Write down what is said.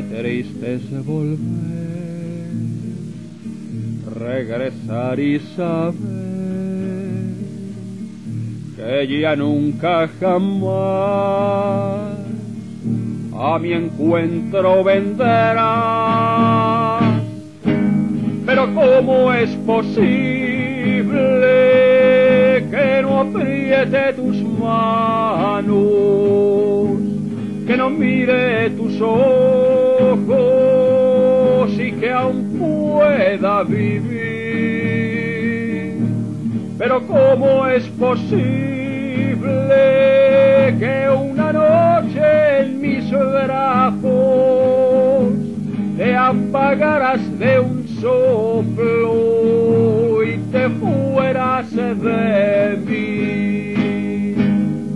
triste es volver, regresar y saber que ya nunca jamás a mi encuentro vendrás. Pero ¿cómo es posible que no apriete tus manos, que no mire tus ojos y que aún pueda vivir? Pero ¿cómo es posible que una noche en mis brazos te apagaras de un soplo y te fueras de